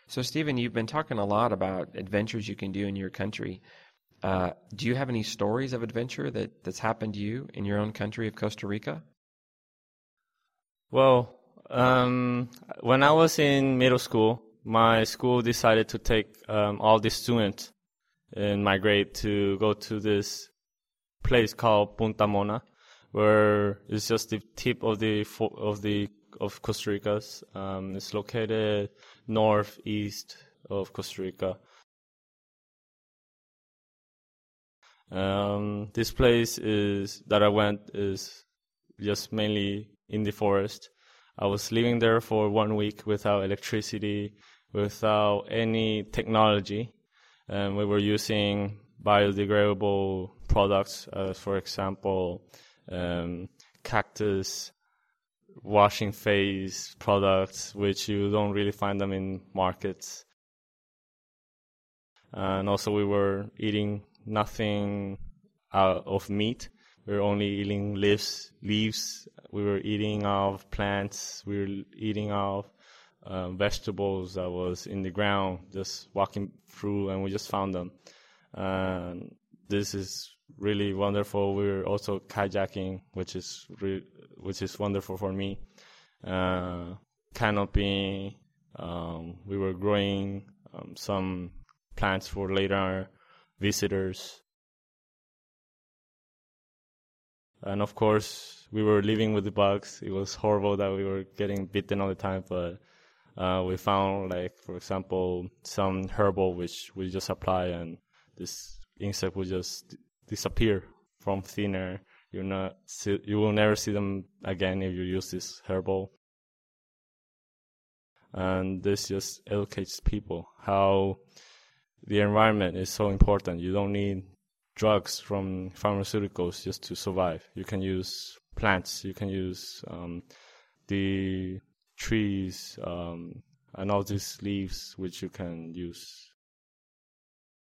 So, Stephen, you've been talking a lot about adventures you can do in your country. Do you have any stories of adventure that's happened to you in your own country of Costa Rica? Well, when I was in middle school, my school decided to take all the students in my grade to go to this place called Punta Mona, where it's just the tip of of Costa Rica's. It's located northeast of Costa Rica. This place that I went is just mainly in the forest. I was living there for 1 week without electricity, without any technology. We were using biodegradable products, for example, cactus washing face products, which you don't really find them in markets. And also we were eating nothing out of meat. We were only eating leaves. We were eating off plants. We were eating off vegetables that was in the ground, just walking through, and we just found them. And this is really wonderful. We were also kayaking, which is wonderful for me. Canopy. We were growing some plants for later visitors. And of course, we were living with the bugs. It was horrible that we were getting bitten all the time, but we found, like, for example, some herbal which we just apply, and this insect will just disappear from thin air. You will never see them again if you use this herbal. And this just educates people how the environment is so important. You don't need drugs from pharmaceuticals just to survive. You can use plants, you can use the trees, and all these leaves which you can use